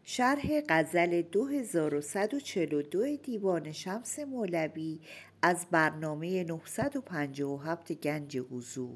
شرح غزل 2142 دیوان شمس مولوی از برنامه 957 گنج حضور.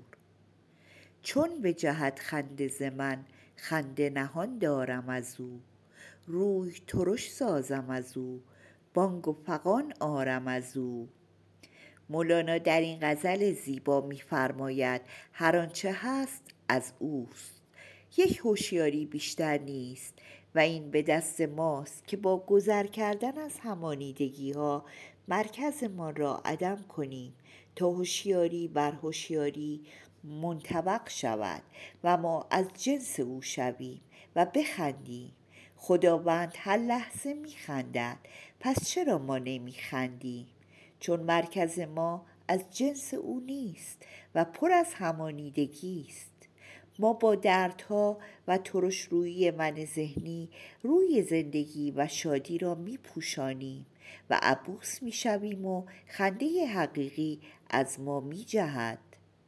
چون به جهت خنده ز من، خنده نهان دارم از او. روی ترش سازم از او، بانگ و فغان آرم از او. مولانا در این غزل زیبا می‌فرماید هر آنچه هست از اوست. یک هوشیاری بیشتر نیست و این به دست ماست که با گذر کردن از همانیدگی ها مرکزمان را عدم کنیم تا هوشیاری بر هوشیاری منطبق شود و ما از جنس او شویم و بخندیم. خداوند هر لحظه میخندد، پس چرا ما نمیخندیم؟ چون مرکز ما از جنس او نیست و پر از همانیدگی است. ما با دردها و ترش روی من ذهنی روی زندگی و شادی را می پوشانیم و عبوس می شویم و خنده حقیقی از ما می جهد.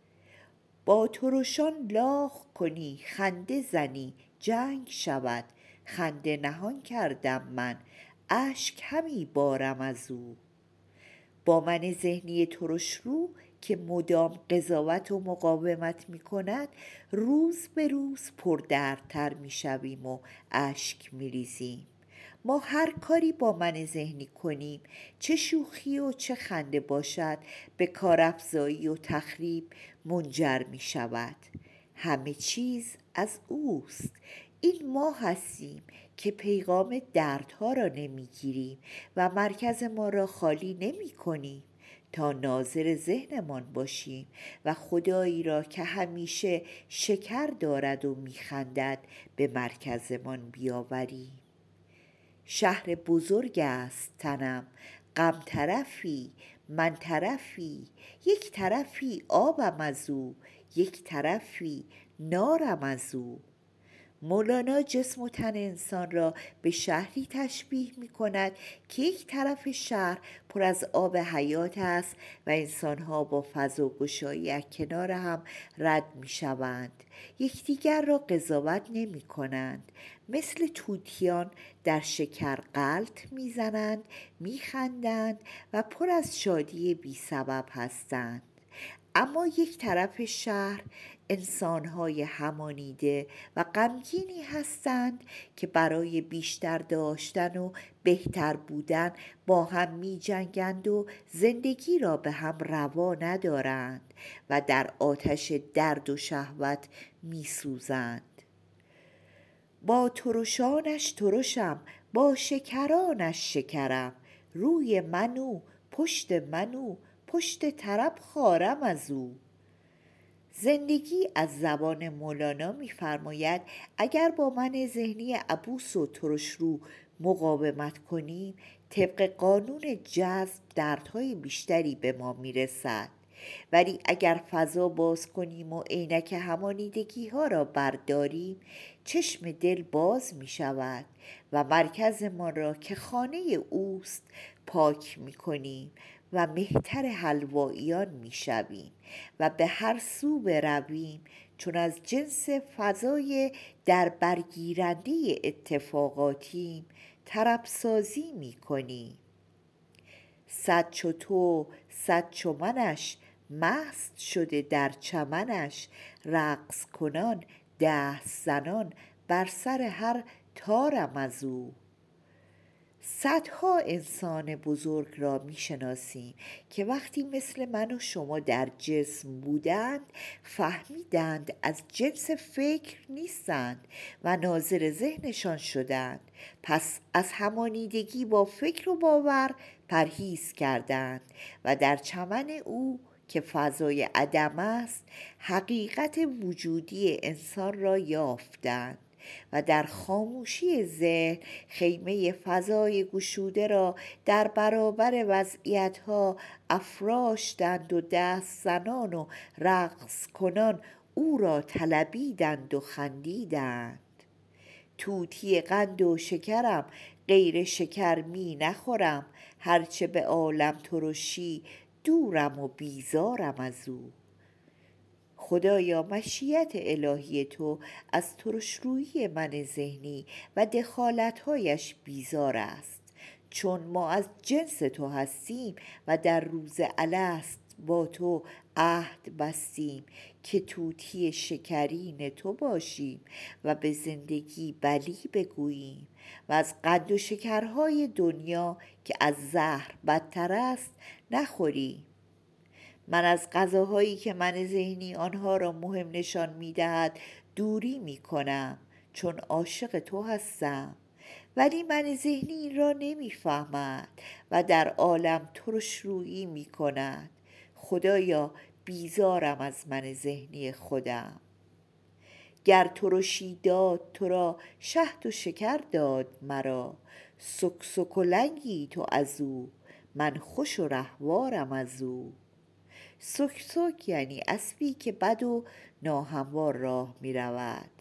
با ترشان لاغ کنی خنده زنی جنگ شود. خنده نهان کردم من، اشک همی بارم از او. با من ذهنی ترش رو که مدام قضاوت و مقاومت می کند روز به روز پردردتر می شویم و اشک می ریزیم. ما هر کاری با من ذهنی کنیم، چه شوخی و چه خنده باشد، به کارافزایی و تخریب منجر می شود. همه چیز از اوست. این ما هستیم که پیغام دردها را نمیگیریم و مرکز ما را خالی نمی کنیم تا ناظر ذهنمان باشیم و خدایی را که همیشه شکر دارد و میخندد به مرکزمان بیاوریم. شهر بزرگ است تنم، غم طرفی من طرفی. یک طرفی آبم از او، یک طرفی نارم از او. مولانا جسم و تن انسان را به شهری تشبیه می کند که یک طرف شهر پر از آب حیات است و انسانها با فضا و گشایی از کنار هم رد می شوند. یکدیگر را قضاوت نمی کنند. مثل طوطیان در شکر غلط می زنند، می خندند و پر از شادی بی سبب هستند. اما یک طرف شهر انسان‌های همانیده و غمگینی هستند که برای بیشتر داشتن و بهتر بودن با هم می جنگند و زندگی را به هم روا ندارند و در آتش درد و شهوت می سوزند. با ترشانش ترشم، با شکرانش شکرم. روی من او، پشت من او، پشت طرب خارم از او. زندگی از زبان مولانا می‌فرماید اگر با من ذهنی عبوس و ترش رو مقاومت کنیم، طبق قانون جذب دردهای بیشتری به ما میرسد. ولی اگر فضا باز کنیم و عینک همانیدگی ها را برداریم، چشم دل باز می شود و مرکز ما را که خانه اوست پاک می کنیم و مهتر حلواییان می شویم و به هر سو برویم چون از جنس فضای در برگیرنده اتفاقاتیم طرب سازی می کنیم. صد چو تو صد چو منش، مست شده در چمنش. رقص کنان دست زنان بر سر هر تارم از او. صدها انسان بزرگ را می شناسیم که وقتی مثل من و شما در جسم بودند فهمیدند از جنس فکر نیستند و ناظر ذهنشان شدند. پس از همانیدگی با فکر و باور پرهیز کردند و در چمن او که فضای عدم است حقیقت وجودی انسان را یافتند و در خاموشی ذهن خیمه فضای گشوده را در برابر وضعیتها افراشتند و دست زنان و رقص کنان او را طلبیدند و خندیدند. طوطی قند و شکرم، غیر شکر می نخورم. هرچه به عالم ترشی دورم و بیزارم از او. خدایا مشیت الهی تو از ترشرویی من ذهنی و دخالتهایش بیزار است، چون ما از جنس تو هستیم و در روز الست با تو عهد بستیم که طوطی شکرین تو باشیم و به زندگی بلی بگوییم و از قند و شکرهای دنیا که از زهر بدتر است نخوریم. من از غذاهایی که من ذهنی آنها را مهم نشان می دهد دوری می کنم، چون عاشق تو هستم، ولی من ذهنی این را نمی فهمد و در عالم ترشرویی می کند. خدایا بیزارم از من ذهنی خودم. گر ترشی داد تو را شهد و شکر داد مرا، سکسک و لنگی تو از او، من خوش و رهوارم از او. سکسک یعنی اسبی که بد و ناهموار راه می رود.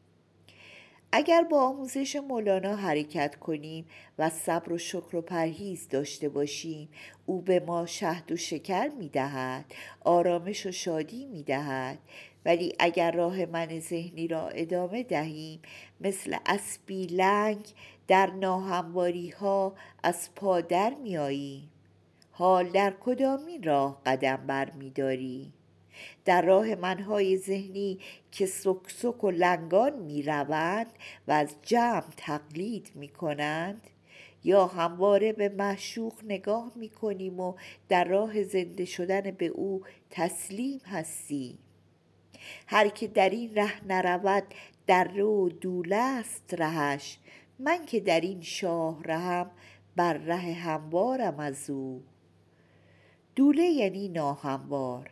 اگر با آموزش مولانا حرکت کنیم و صبر و شکر و پرهیز داشته باشیم، او به ما شهد و شکر می دهد، آرامش و شادی می دهد. ولی اگر راه من ذهنی را ادامه دهیم، مثل اسبی لنگ در ناهمواری ها از پا در می آییم. حال در کدامین راه قدم بر می داری؟ در راه منهای ذهنی که سکسک و لنگان می روند و از جمع تقلید می کنند، یا همواره به معشوق نگاه می کنیم و در راه زنده شدن به او تسلیم هستیم؟ هر که در این ره نرود در و دوله است رهش، من که در این شاه رهم بر ره هموارم از او. دوله یعنی ناهموار.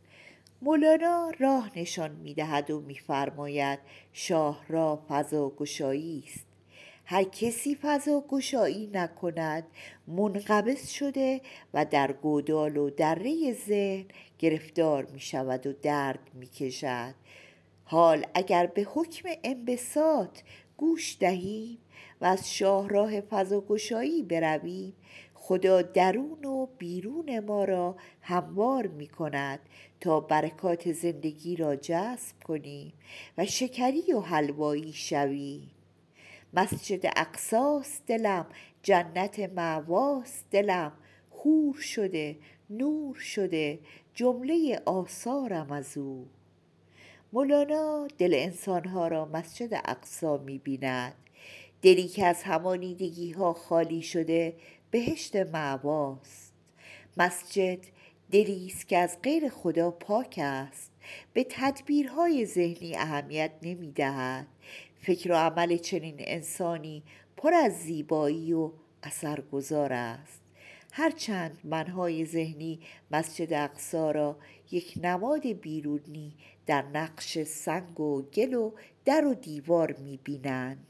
مولانا راه نشان می دهد و می فرماید شاه را فضاگشایی است. هر کسی فضاگشایی نکند منقبض شده و در گودال و دره ذهن گرفتار می شود و درد می کشد. حال اگر به حکم انبساط گوش دهیم و از شاهراه فضاگشایی برویم، خدا درون و بیرون ما را هموار می کند تا برکات زندگی را جذب کنیم و شکری و حلوایی شویم. مسجد اقصاست دلم، جنت مأواست دلم، حور شده نور شده جمله آثارم از او. مولانا دل انسانها را مسجد اقصی می بیند، دلی که از همانیدگی ها خالی شده بهشت مأواست. مسجد دلی است که از غیر خدا پاک است، به تدبیرهای ذهنی اهمیت نمی دهد. فکر و عمل چنین انسانی پر از زیبایی و اثرگذار است. هرچند منهای ذهنی مسجد اقصی را یک نماد بیرونی در نقش سنگ و گل و در و دیوار می بینند.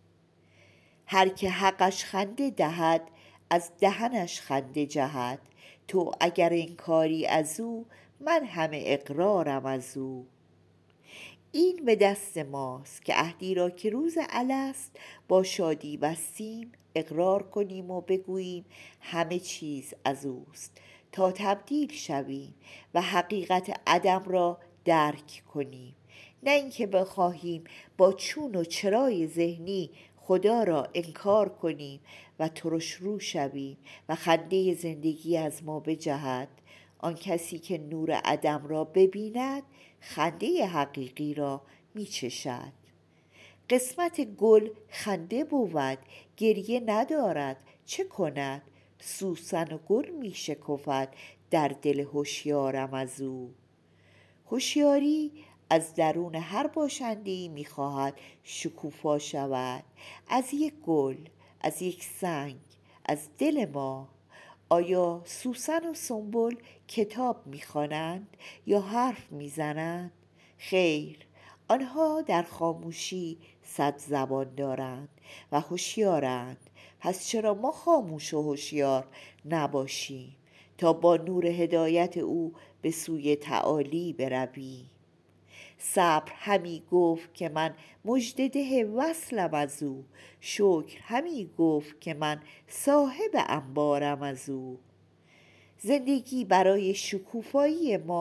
هر که حقش خنده دهد از دهنش خنده جهد، تو اگر انکاری از او من همه اقرارم از او. این به دست ماست که عهدی را که روز الست با شادی بستیم اقرار کنیم و بگوییم همه چیز از اوست، تا تبدیل شویم و حقیقت عدم را درک کنیم، نه اینکه بخواهیم با چون و چرای ذهنی خدا را انکار کنیم و ترشرو شویم و خنده زندگی از ما بجهد. آن کسی که نور عدم را ببیند خنده حقیقی را می چشد. قسمت گل خنده بود، گریه ندارد، چه کند؟ سوسن و گل می شکفد در دل هوشیارم از او. هوشیاری از درون هر باشنده‌ای می خواهد شکوفا شود، از یک گل، از یک سنگ، از دل ما. آیا سوسن و سنبل کتاب می‌خوانند یا حرف می‌زنند؟ خیر، آنها در خاموشی صد زبان دارند و هوشیارند. پس چرا ما خاموش و هوشیار نباشیم تا با نور هدایت او به سوی تعالی برویم؟ صبر همی گفت که من مژده ده وصلم از او، شکر همی گفت که من صاحب انبارم از او. زندگی برای شکوفایی ما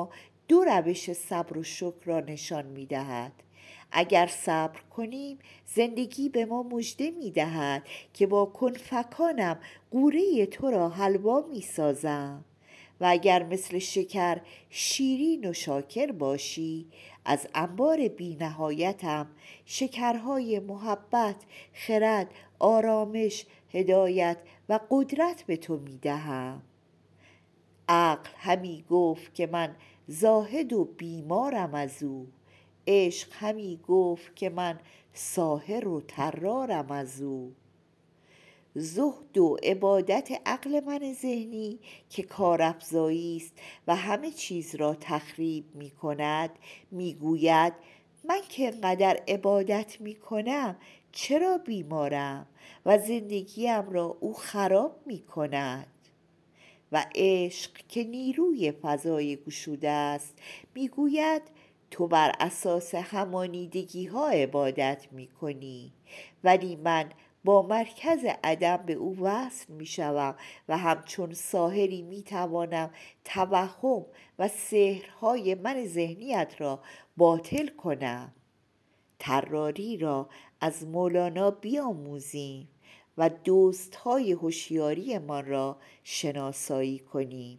دو روش صبر و شکر را نشان می دهد. اگر صبر کنیم زندگی به ما مژده می دهد که با کنفکانم قوره تو را حلوا می سازم و اگر مثل شکر شیرین و شاکر باشی از انبار بی نهایتم شکرهای محبت، خرد، آرامش، هدایت و قدرت به تو می دهم. عقل همی گفت که من زاهد و بیمارم از او، عشق همی گفت که من ساحر و طرارم از او. زهد و عبادت عقل من ذهنی که کارافزایی است و همه چیز را تخریب می کند می گوید من که انقدر عبادت می کنم چرا بیمارم و زندگیم را او خراب می کند. و عشق که نیروی فضای گشوده است میگوید تو بر اساس همانیدگی ها عبادت می کنی ولی من با مرکز عدم به او وصل می شوم و همچون ساحری می توانم توهم و سحرهای من ذهنیت را باطل کنم. طراری را از مولانا بیاموزیم و دزدهای هوشیاری ما را شناسایی کنیم.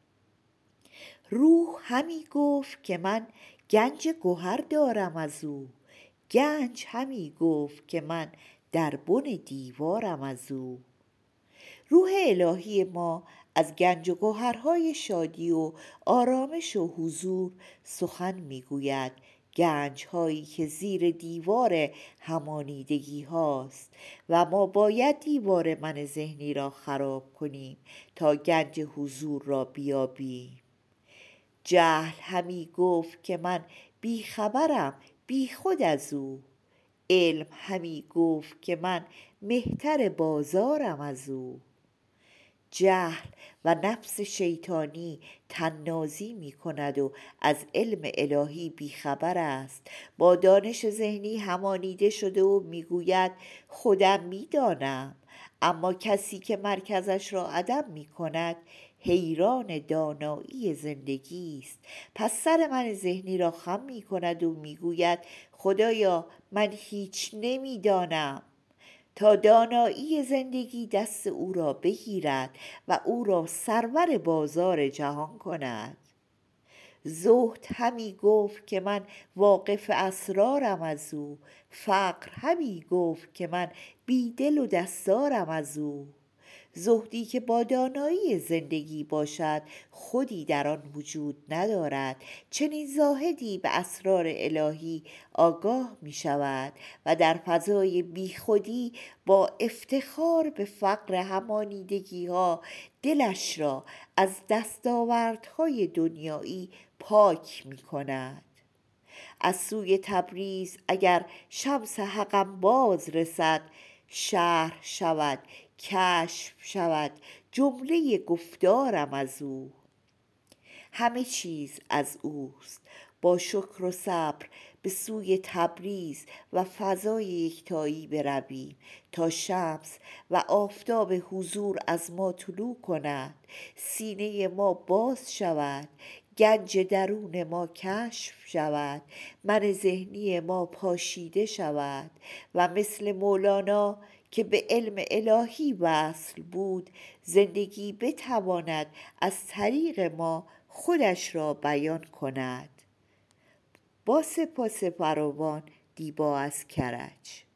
روح همی گفت که من گنج گوهر دارم از او، گنج همی گفت که من در بن دیوارم از او. روح الهی ما از گنج و گوهرهای شادی و آرامش و حضور سخن میگوید، گنج هایی که زیر دیوار همانیدگی هاست و ما باید دیوار من ذهنی را خراب کنیم تا گنج حضور را بیابیم. جهل همی گفت که من بی خبرم بی خود از او، علم همی گفت که من مهتر بازارم از او. جهل و نفس شیطانی طنازی می کند و از علم الهی بیخبر است، با دانش ذهنی همانیده شده و میگوید خودم میدانم، اما کسی که مرکزش را عدم می کند حیران دانایی زندگی است. پس سر من ذهنی را خم می کند و میگوید خدایا من هیچ نمیدانم، تا دانایی زندگی دست او را بگیرد و او را سرور بازار جهان کند. زهد همی گفت که من واقف اسرارم از او، فقر همی گفت که من بیدل و دستارم از او. زهدی که با دانایی زندگی باشد خودی در آن وجود ندارد، چنین زاهدی به اسرار الهی آگاه می شود و در فضای بیخودی با افتخار به فقر همانیدگی ها دلش را از دستاوردهای دنیایی پاک می کند. از سوی تبریز اگر شمس حقم باز رسد، شرح شود کشف شود جمله گفتارم از او. همه چیز از اوست، با شکر و صبر به سوی تبریز و فضای یکتایی برویم تا شمس و آفتاب حضور از ما طلوع کند، سینه ما باز شود، گنج درون ما کشف شود، من ذهنی ما پاشیده شود و مثل مولانا که به علم الهی وصل بود زندگی بتواند از طریق ما خودش را بیان کند. با سپاس فراوان، دیبا از کرج.